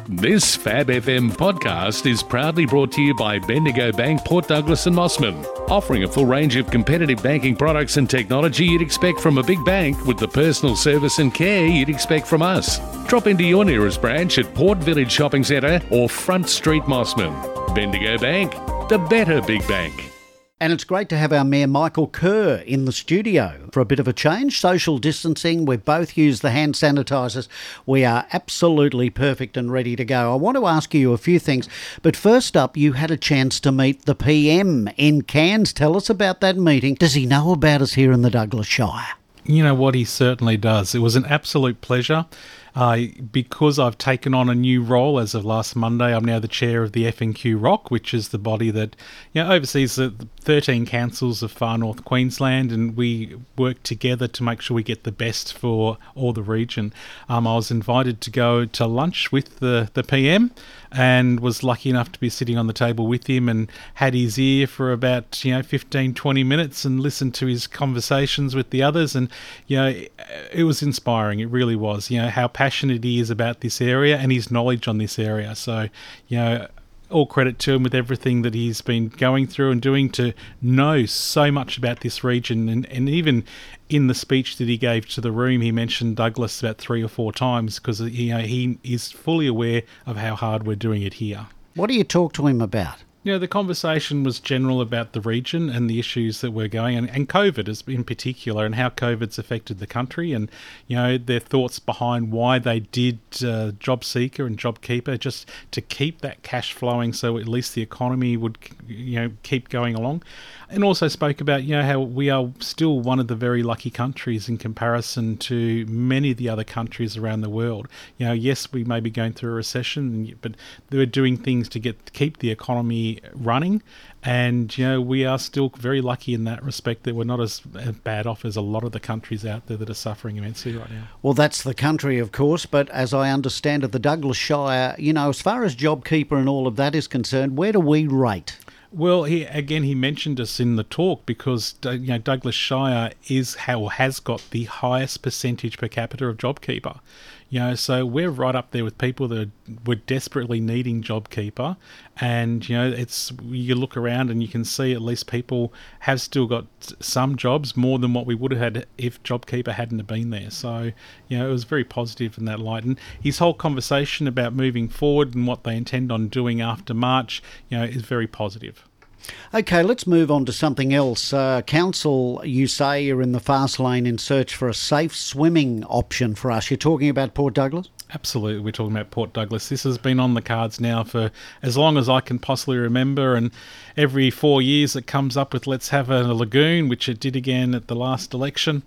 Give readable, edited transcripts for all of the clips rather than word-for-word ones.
This Fab FM podcast is proudly brought to you by Bendigo Bank, Port Douglas and Mossman, offering a full range of competitive banking products and technology you'd expect from a big bank with the personal service and care you'd expect from us. Drop into your nearest branch at Port Village Shopping Centre or Front Street Mossman. Bendigo Bank, the better big bank. And it's great to have our Mayor Michael Kerr in the studio for a bit of a change. Social distancing, we've both used the hand sanitisers. We are absolutely perfect and ready to go. I want to ask you a few things, but first up, you had a chance to meet the PM in Cairns. Tell us about that meeting. Does he know about us here in the Douglas Shire? You know what, he certainly does. It was an absolute pleasure. Because I've taken on a new role as of last Monday, I'm now the chair of the F&Q ROC, which is the body that oversees the 13 councils of far north Queensland, and we work together to make sure we get the best for all the region. I was invited to go to lunch with the PM and was lucky enough to be sitting on the table with him and had his ear for about 15-20 minutes and listened to his conversations with the others, and it was inspiring. It really was. How passionate he is about this area and his knowledge on this area. So all credit to him with everything that he's been going through and doing to know so much about this region. And even in the speech that he gave to the room, he mentioned Douglas about 3 or 4 times because he is fully aware of how hard we're doing it here. What do you talk to him about? The conversation was general about the region and the issues that we're going and COVID in particular and how COVID's affected the country and, their thoughts behind why they did JobSeeker and JobKeeper just to keep that cash flowing so at least the economy would, keep going along. And also spoke about, how we are still one of the very lucky countries in comparison to many of the other countries around the world. Yes, we may be going through a recession, but we're doing things to keep the economy running. And, we are still very lucky in that respect that we're not as bad off as a lot of the countries out there that are suffering immensely right now. Well, that's the country, of course, but as I understand it, the Douglas Shire, as far as JobKeeper and all of that is concerned, where do we rate? Well, he mentioned us in the talk because Douglas Shire has got the highest percentage per capita of JobKeeper. So we're right up there with people that were desperately needing JobKeeper, and you look around and you can see at least people have still got some jobs more than what we would have had if JobKeeper hadn't have been there. So it was very positive in that light, and his whole conversation about moving forward and what they intend on doing after March, is very positive. Okay, let's move on to something else. Council, you say you're in the fast lane in search for a safe swimming option for us. You're talking about Port Douglas? Absolutely, we're talking about Port Douglas. This has been on the cards now for as long as I can possibly remember, and every 4 years it comes up with let's have a lagoon, which it did again at the last election.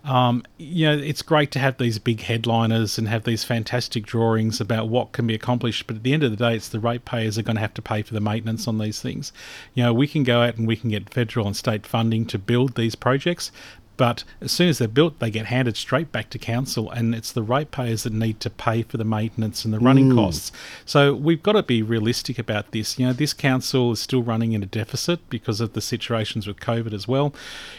It's great to have these big headliners and have these fantastic drawings about what can be accomplished, but at the end of the day, it's the ratepayers are going to have to pay for the maintenance on these things. We can go out and we can get federal and state funding to build these projects, but as soon as they're built, they get handed straight back to council, and it's the ratepayers that need to pay for the maintenance and the running costs. So we've got to be realistic about this. This council is still running in a deficit because of the situations with COVID as well.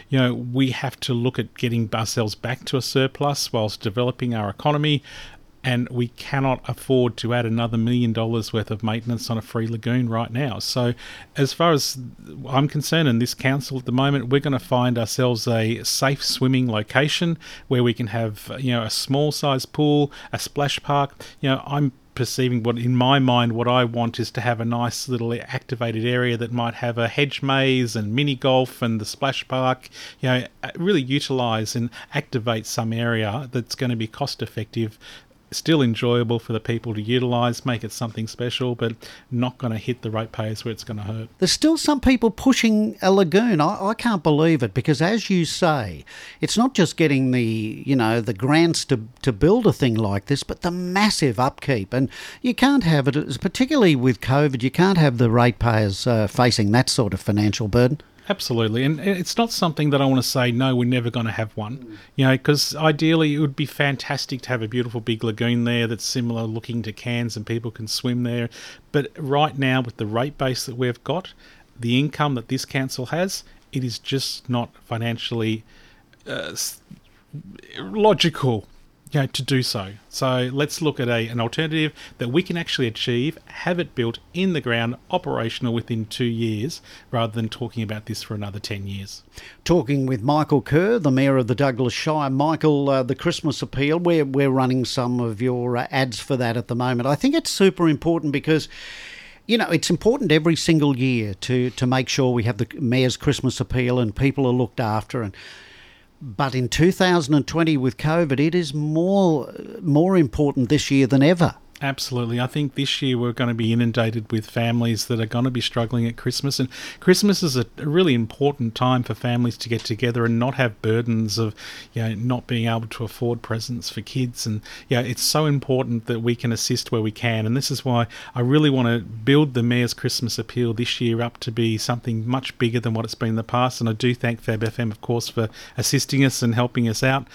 We have to look at getting ourselves back to a surplus whilst developing our economy. And we cannot afford to add another $1 million worth of maintenance on a free lagoon right now. So as far as I'm concerned, in this council at the moment, we're going to find ourselves a safe swimming location where we can have, a small size pool, a splash park. I'm perceiving in my mind, what I want is to have a nice little activated area that might have a hedge maze and mini golf and the splash park, really utilise and activate some area that's going to be cost effective, still enjoyable for the people to utilise, make it something special, but not going to hit the ratepayers where it's going to hurt. There's still some people pushing a lagoon. I can't believe it, because as you say, it's not just getting the grants to build a thing like this, but the massive upkeep. And you can't have it, particularly with COVID, you can't have the ratepayers facing that sort of financial burden. Absolutely, and it's not something that I want to say, no, we're never going to have one, because ideally it would be fantastic to have a beautiful big lagoon there that's similar looking to Cairns and people can swim there. But right now, with the rate base that we've got, the income that this council has, it is just not financially logical to do so. So let's look at an alternative that we can actually achieve, have it built in the ground, operational within 2 years, rather than talking about this for another 10 years. Talking with Michael Kerr, the Mayor of the Douglas Shire. Michael, the Christmas appeal, we're running some of your ads for that at the moment. I think it's super important because, it's important every single year to make sure we have the Mayor's Christmas appeal and people are looked after. But in 2020 with COVID, it is more important this year than ever. Absolutely. I think this year we're going to be inundated with families that are going to be struggling at Christmas. And Christmas is a really important time for families to get together and not have burdens of, not being able to afford presents for kids. And, it's so important that we can assist where we can. And this is why I really want to build the Mayor's Christmas appeal this year up to be something much bigger than what it's been in the past. And I do thank Fab FM, of course, for assisting us and helping us out.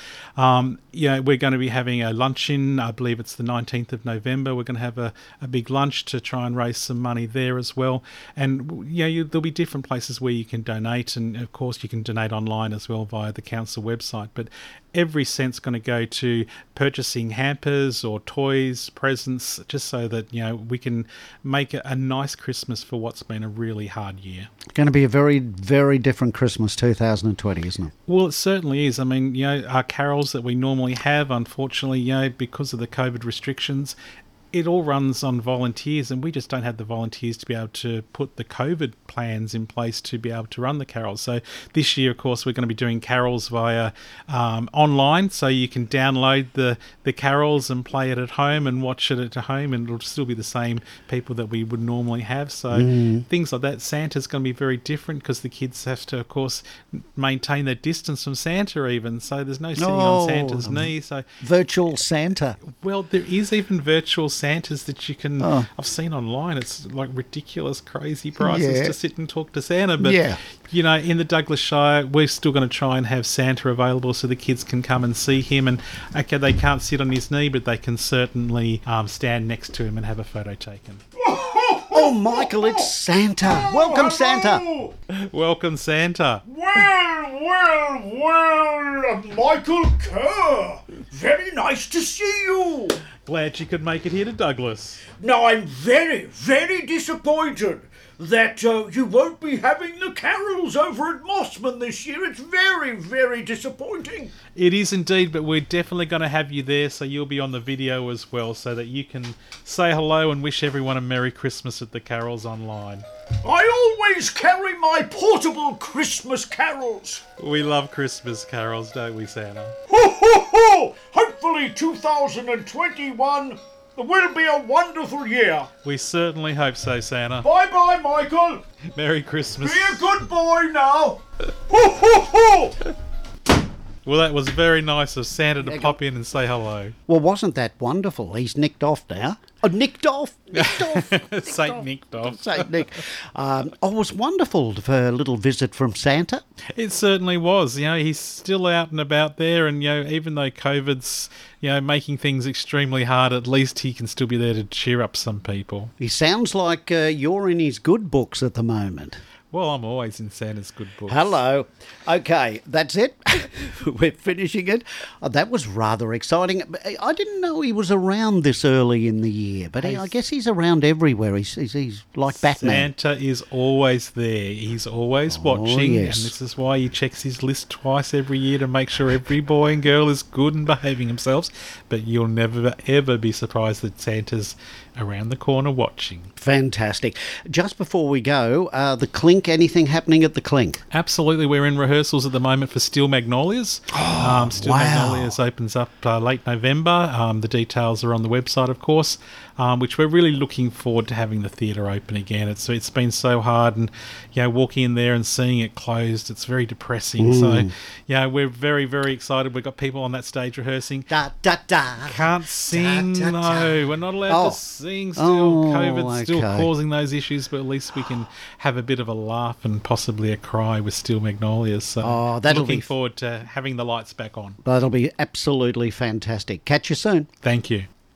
We're going to be having a luncheon. I believe it's the 19th of November. We're going to have a big lunch to try and raise some money there as well. And there'll be different places where you can donate, and of course you can donate online as well via the council website. But every cent's going to go to purchasing hampers or toys, presents, just so that we can make a nice Christmas for what's been a really hard year. It's going to be a very, very different Christmas 2020, isn't it? Well, it certainly is. I mean, our carols that we normally have, unfortunately, because of the COVID restrictions, it all runs on volunteers, and we just don't have the volunteers to be able to put the COVID plans in place to be able to run the carols. So this year, of course, we're going to be doing carols via online, so you can download the carols and play it at home and watch it at home, and it'll still be the same people that we would normally have. So things like that. Santa's going to be very different because the kids have to, of course, maintain their distance from Santa even, so there's no sitting on Santa's knee. So virtual Santa. Well, there is even virtual Santas that you can I've seen online. It's like ridiculous, crazy prices to sit and talk to Santa. But in the Douglas Shire, we're still going to try and have Santa available so the kids can come and see him. And okay, they can't sit on his knee, but they can certainly stand next to him and have a photo taken. Oh, Michael, it's Santa. Welcome, Santa. Welcome, Santa. Well, Michael Kerr. Very nice to see you. Glad you could make it here to Douglas. Now, I'm very, very disappointed that you won't be having the carols over at Mossman this year. It's very, very disappointing. It is indeed, but we're definitely going to have you there, so you'll be on the video as well, so that you can say hello and wish everyone a Merry Christmas at the carols online. I always carry my portable Christmas carols. We love Christmas carols, don't we, Santa? Ho, ho, ho! Hopefully 2021 will be a wonderful year. We certainly hope so, Santa. Bye-bye, Michael. Merry Christmas. Be a good boy now. Ho, ho, ho! Well, that was very nice of Santa to pop in and say hello. Well, wasn't that wonderful? He's nicked off now. Oh, nicked off. Saint nicked off. Saint Nick. It was wonderful for a little visit from Santa. It certainly was. He's still out and about there, and even though COVID's making things extremely hard, at least he can still be there to cheer up some people. He sounds like you're in his good books at the moment. Well, I'm always in Santa's good books. Hello. Okay, that's it. We're finishing it. That was rather exciting. I didn't know he was around this early in the year, but I guess he's around everywhere. He's like Batman. Santa is always there. He's always watching, yes. And this is why he checks his list twice every year to make sure every boy and girl is good and behaving themselves. But you'll never, ever be surprised that Santa's around the corner watching. Fantastic. Just before we go, the Clink, anything happening at the Clink? Absolutely. We're in rehearsals at the moment for Steel Magnolias. Steel Magnolias opens up late November. The details are on the website, of course, which we're really looking forward to having the theatre open again. It's been so hard, and walking in there and seeing it closed, it's very depressing. So we're very, very excited. We've got people on that stage rehearsing. Da, da, da. Can't sing. Da, da, da. No, we're not allowed to sing still. COVID's still causing those issues, but at least we can have a bit of a laugh and possibly a cry with Steel Magnolias. So looking forward to having the lights back on. That'll be absolutely fantastic. Catch you soon. Thank you.